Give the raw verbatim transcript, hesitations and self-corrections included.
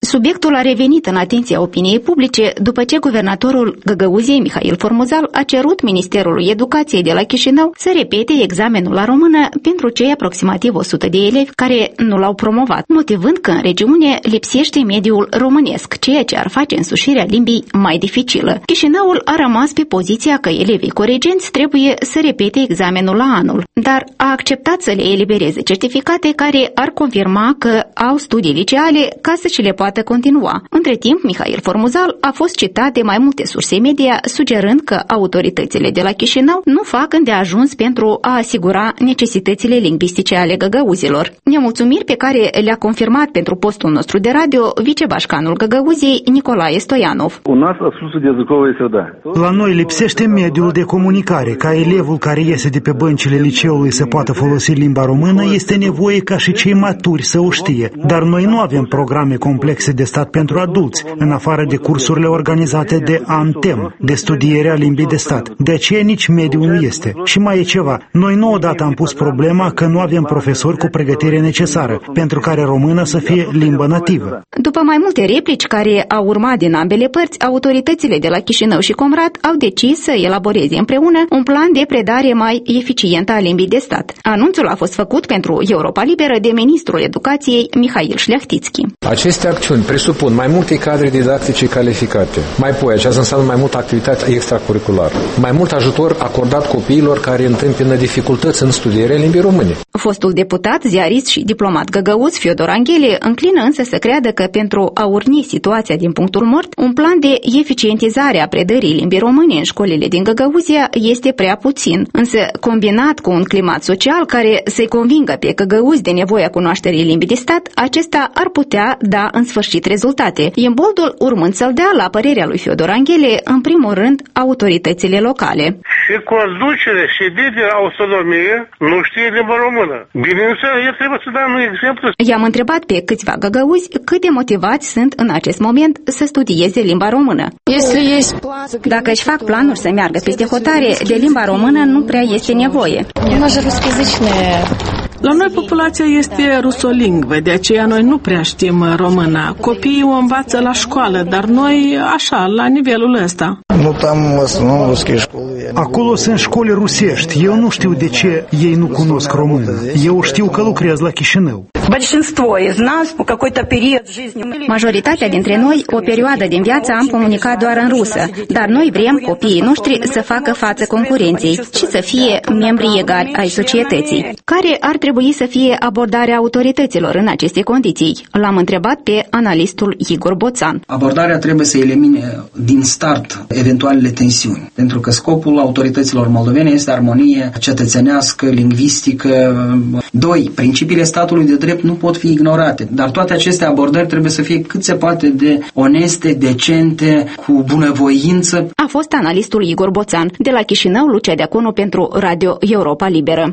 Subiectul a revenit în atenția opiniei publice după ce guvernatorul Găgăuziei, Mihail Formuzal, a cerut Ministerului Educației de la Chișinău să repete examenul la română pentru cei aproximativ o sută de elevi care nu l-au promovat, motivând că în regiune lipsește mediul românesc, ceea ce ar face însușirea limbii mai dificilă. Chișinăul a rămas pe poziția că elevii coregenți trebuie să repete examenul la anul, dar a acceptat să le elibereze certificate care ar confirma că au studii liceale ca să și le poată continua. Între timp, Mihail Formuzal a fost citat de mai multe surse media, sugerând că autoritățile de la Chișinău nu fac îndeajuns pentru a asigura necesitățile lingvistice ale găgăuzilor. Nemulțumiri pe care le-a confirmat pentru postul nostru de radio vicebașcanul Găgăuziei, Nicolae Stoianov. La noi lipsește mediul de comunicare. Ca elevul care iese de pe băncile liceului să poată folosi limba română, este nevoie ca și cei maturi să o știe. Dar noi nu avem programe complexe de stat pentru adulți, în afară de cursurile organizate de ANTEM, de studiere a limbii de stat. De aceea nici mediul nu este. Și mai e ceva. Noi nu odată am pus problema că nu avem profesori cu pregătire necesară, pentru care română să fie limbă nativă. După mai multe replici care au urmat din ambele părți, autoritățile de la Chișinău și Comrat au decis să elaboreze împreună un plan de predare mai eficientă a limbii de stat. Anunțul a fost făcut pentru Europa Liberă de ministrul Educației Mihail Șleachtițchi. Aceste acțiuni presupun mai multe cadre didactice calificate. Mai apoi, aceasta înseamnă mai multă activitate extracurriculară, mai mult ajutor acordat copiilor care întâmpină dificultăți în studierea limbii române. Fostul deputat, ziarist și diplomat găgăuț Fiodor Anghele înclină însă să creadă că pentru a urni situația din punctul mort, un plan de eficientizare a predării limbii române în școlile din Găgăuzia este prea puțin, însă combinat cu un climat social care să-i convingă pe găgăuzi de nevoia cunoașterii limbii de stat, acesta ar putea da în sfârșit rezultate. Imboldul urmând să-l dea, la părerea lui Fiodor Anghele, în primul rând, autoritățile locale. Și conducere și de autonomie nu știe limba română. Bineînțeles, el trebuie să dea un exemplu. I-am întrebat pe câțiva găgăuzi cât de motivați sunt în acest moment să studieze limba română. Dacă își fac planuri să meargă peste hotare, de limba română nu prea este nevoie. La noi populația este rusolingvă, de aceea noi nu prea știm româna. Copiii o învață la școală, dar noi așa, la nivelul ăsta. Acolo sunt școli rusești. Eu nu știu de ce ei nu cunosc română. Eu știu că lucrez la Chișinău. Majoritatea dintre noi, o perioadă din viață, am comunicat doar în rusă, dar noi vrem copiii noștri să facă față concurenței și să fie membri egali ai societății. Care ar trebui să fie abordarea autorităților în aceste condiții? L-am întrebat pe analistul Igor Boțan. Abordarea trebuie să elimine din start eventualele tensiuni, pentru că scopul autorităților moldovene este armonie cetățenească, lingvistică. Doi, principiile statului de drept nu pot fi ignorate, dar toate aceste abordări trebuie să fie cât se poate de oneste, decente, cu bunăvoință. A fost analistul Igor Boțan. De la Chișinău, Lucia Deaconu pentru Radio Europa Liberă.